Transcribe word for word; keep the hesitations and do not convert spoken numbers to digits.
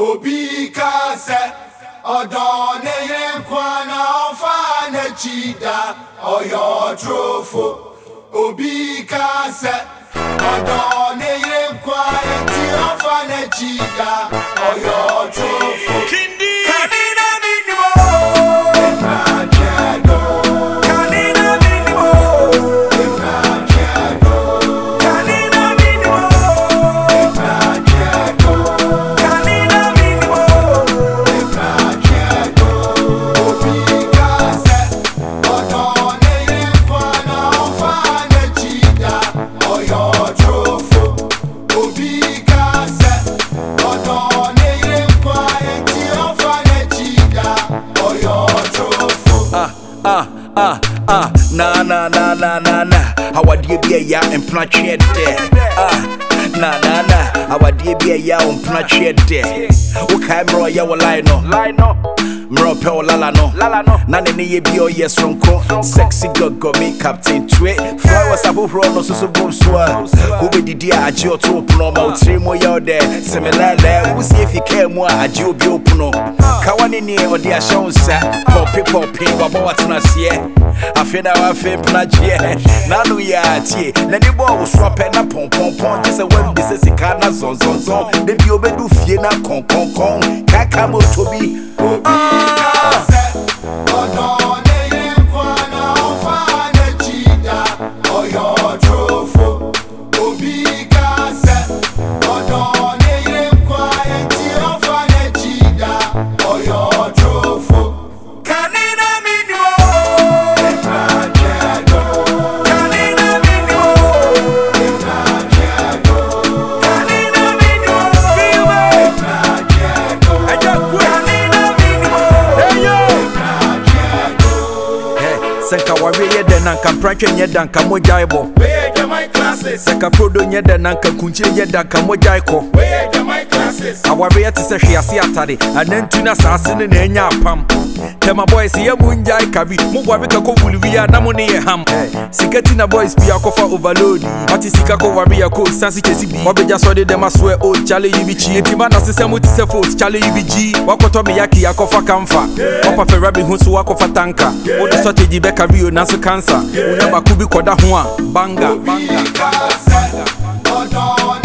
Obi kase Odone yenkwana ofane chida Oyo trofo Obi kase Odone yenkwana ti ofane chida Oyo trofo Kanina minimo Eka jedo Kanina minimo Eka jedo Kanina minimo Eka jedo Kanina minimo Eka jedo Obi kase Odone yenkwana ofane chida Oyo trofo Obi kase Odone yenkwana ti ofane chida Oyo trofo Ah, ah, ah, ah, na na na na na na. Our dear be ya and plant there. Ah, na na na. Our dear be ya and plant there. Okay, bro, ya will lie no. Lie no. Mro pe lala no. Lala no. Na ne ye bi o yes sonko. Sexy girl go me captain twe. Flowers abu pro no so so boom swa. Who be di dia aji o to no ma utri mo ya there. Semelele, who see if you care more aji obi opuno. Kawani ni o dia shonsa. Poppy poppy wa bo watna sie. Afena wa fe plagye. Na no ya tie. Na ni bo wo swap na pon pon pon. Just a when this is kana zon zon zon. De bi obedu fie na kon kon kon. Kaka mo tobi. Obi kase Odone yenkwana ofane chida Oyo trofo Obi kase Odone yenkwana ti ofane chida Oyo trofo Kanina minimo Eka jedo Kanina minimo Eka jedo Kanina minimo Eka jedo Kanina minimo Eka jedo Senka wari ye den anka pranche nye danka mojaibo. Where are my classes? Seka prodo nye den anka kunche nye danka mojaiko. Where are my classes? Awari ye tise hwiase atade. Anentu na saase ne na enya apam. Tema boys ye munjai kavi. Mugwabi kako wulwiya na mo ne ye ham. Siketi na boys bi akofa overload. Mati sika ko wari ya ko sansi chesi bi. Wabeja so de dem aswe o chale yibichi. Etima na sisemu tise force chale yibiji. Wakoto me yaki akofa kamfa. Wapa fe rabi hunsu wakofa tanka. Ode strategy be career nanso cancer. Una bakubi koda ho a banga banga Obi kase Odone